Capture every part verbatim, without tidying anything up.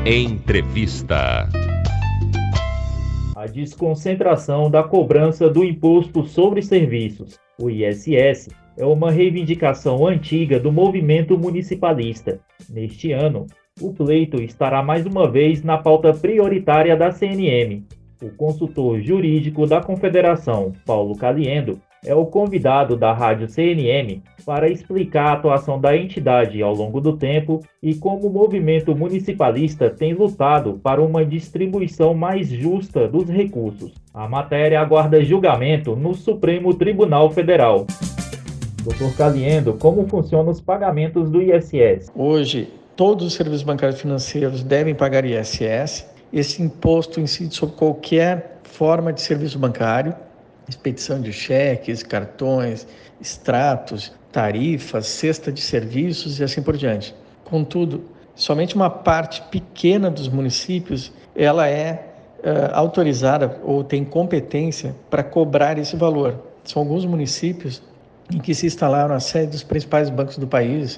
Entrevista. A desconcentração da cobrança do Imposto sobre Serviços, o I S S, é uma reivindicação antiga do movimento municipalista. Neste ano, o pleito estará mais uma vez na pauta prioritária da C N M. O consultor jurídico da Confederação, Paulo Caliendo, é o convidado da Rádio C N M para explicar a atuação da entidade ao longo do tempo e como o movimento municipalista tem lutado para uma distribuição mais justa dos recursos. A matéria aguarda julgamento no Supremo Tribunal Federal. doutor Caliendo, como funcionam os pagamentos do I S S? Hoje, todos os serviços bancários financeiros devem pagar I S S. Esse imposto incide sobre qualquer forma de serviço bancário, expedição de cheques, cartões, extratos, tarifas, cesta de serviços e assim por diante. Contudo, somente uma parte pequena dos municípios ela é uh, autorizada ou tem competência para cobrar esse valor. São alguns municípios em que se instalaram a sede dos principais bancos do país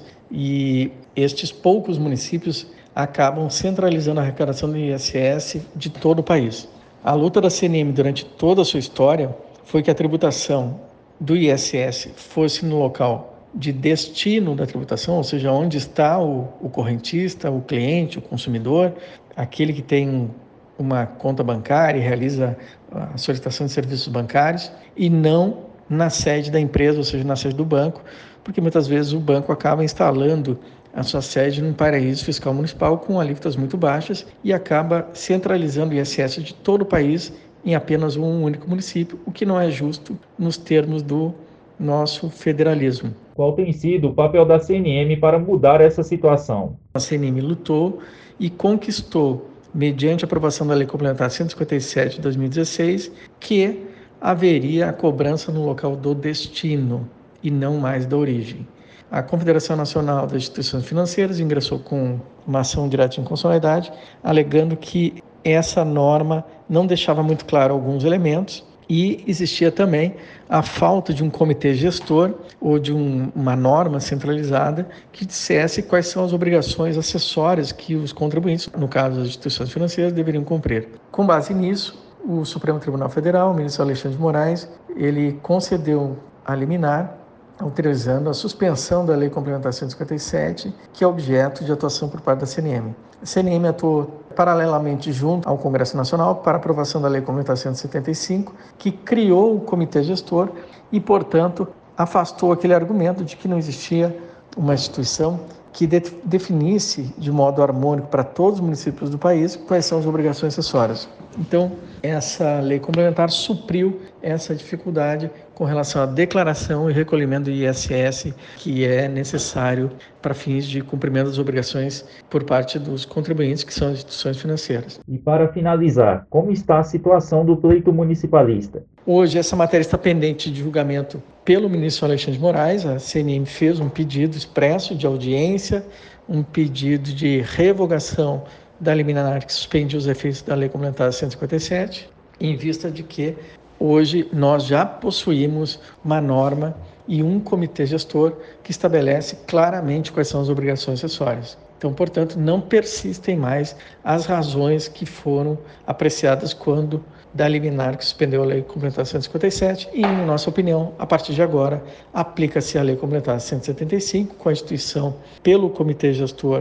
e estes poucos municípios acabam centralizando a arrecadação do I S S de todo o país. A luta da C N M durante toda a sua história foi que a tributação do I S S fosse no local de destino da tributação, ou seja, onde está o, o correntista, o cliente, o consumidor, aquele que tem uma conta bancária e realiza a solicitação de serviços bancários, e não na sede da empresa, ou seja, na sede do banco, porque muitas vezes o banco acaba instalando a sua sede num paraíso fiscal municipal com alíquotas muito baixas e acaba centralizando o I S S de todo o país em apenas um único município, o que não é justo nos termos do nosso federalismo. Qual tem sido o papel da C N M para mudar essa situação? A C N M lutou e conquistou, mediante a aprovação da Lei Complementar cento e cinquenta e sete de dois mil e dezesseis, que haveria a cobrança no local do destino e não mais da origem. A Confederação Nacional das Instituições Financeiras ingressou com uma ação direta de inconstitucionalidade, alegando que essa norma não deixava muito claro alguns elementos e existia também a falta de um comitê gestor ou de um, uma norma centralizada que dissesse quais são as obrigações acessórias que os contribuintes, no caso das instituições financeiras, deveriam cumprir. Com base nisso, o Supremo Tribunal Federal, o ministro Alexandre de Moraes, ele concedeu a liminar autorizando a suspensão da Lei Complementar cento e cinquenta e sete, que é objeto de atuação por parte da C N M. A C N M atuou paralelamente junto ao Congresso Nacional para aprovação da Lei Complementar cento e setenta e cinco, que criou o Comitê Gestor e, portanto, afastou aquele argumento de que não existia uma instituição que de- definisse de modo harmônico para todos os municípios do país quais são as obrigações acessórias. Então, essa lei complementar supriu essa dificuldade com relação à declaração e recolhimento do I S S que é necessário para fins de cumprimento das obrigações por parte dos contribuintes, que são as instituições financeiras. E para finalizar, como está a situação do pleito municipalista? Hoje, essa matéria está pendente de julgamento pelo ministro Alexandre de Moraes. A C N M fez um pedido expresso de audiência, um pedido de revogação da liminar que suspende os efeitos da Lei Complementar cento e cinquenta e sete, em vista de que hoje nós já possuímos uma norma e um comitê gestor que estabelece claramente quais são as obrigações acessórias. Então, portanto, não persistem mais as razões que foram apreciadas quando da liminar que suspendeu a Lei Complementar cento e cinquenta e sete e, em nossa opinião, a partir de agora, aplica-se a Lei Complementar cento e setenta e cinco com a instituição pelo Comitê Gestor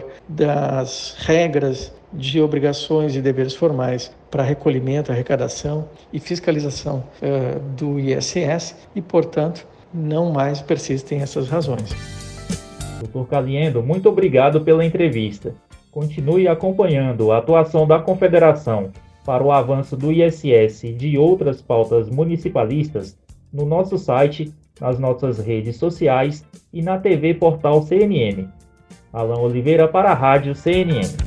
das regras de obrigações e deveres formais para recolhimento, arrecadação e fiscalização uh, do I S S e, portanto, não mais persistem essas razões. doutor Caliendo, muito obrigado pela entrevista. Continue acompanhando a atuação da Confederação para o avanço do I S S e de outras pautas municipalistas no nosso site, nas nossas redes sociais e na T V Portal C N M. Alan Oliveira para a Rádio C N M.